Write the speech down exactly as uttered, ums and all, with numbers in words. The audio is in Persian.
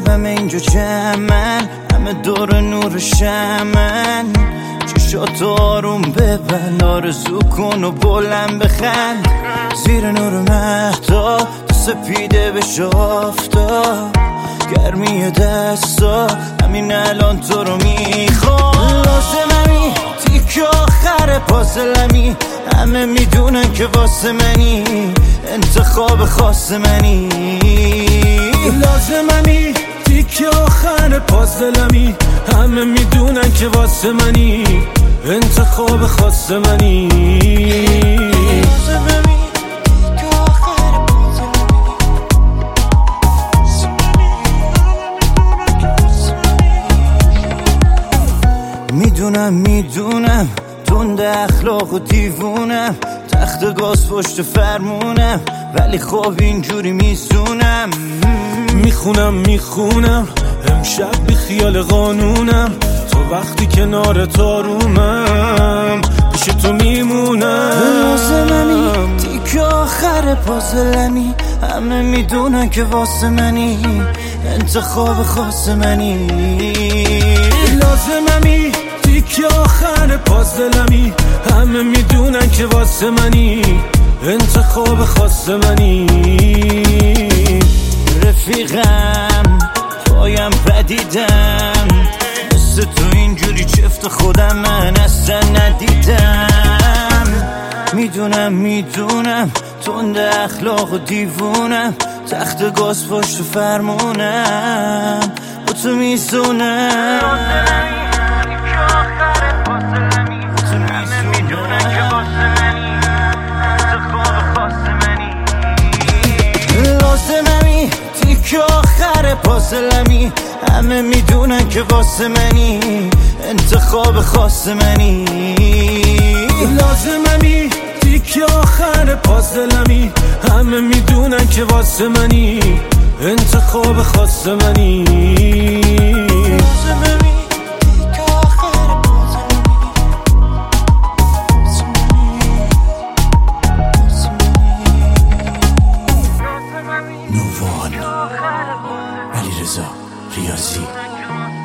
شبم اینجا جمعن، همه دور نور شمن. چشاتو آروم ببن، آرزو کن و بلند بخند. زیر نور مهتاب تو سپیده بش آفتاب، گرمی دستا همین الان تو رو میخوام. لازممی تیک آخر پازلمی، همه میدونن که واسه منی، انتخاب خاص منی. لازممی تیک آخر پازلمی، همه میدونن که واسه منی، انتخاب خاص منی. میدونم میدونم تند اخلاق و دیوونم، تخت گاز پشت فرمونم، ولی خب اینجوری میسونم. میخونم میخونم امشب بی خیال قانونم، تو وقتی کنار تارومم پیش تو میمونم. لازممی تیک آخر پازلمی، همه میدونن که واسه منی، انتخاب خاص منی. لازممی تیک آخر پازلمی، همه میدونن که واسه منی، انتخاب خاص منی. رفیقم پایم پدیدم، مثل تو اینجوری چفت خودم من اصلا ندیدم. میدونم میدونم تند اخلاق و دیوونم، تخت گاز پشت فرمونم، با تو میزونم. لازممی تیک آخر پازلمی، همه میدونن که واسه منی، انتخاب خاص منی. لازممی تیک آخر پازلمی، همه میدونن که واسه منی، انتخاب خاص منی. نووان علیرضا ریاضی.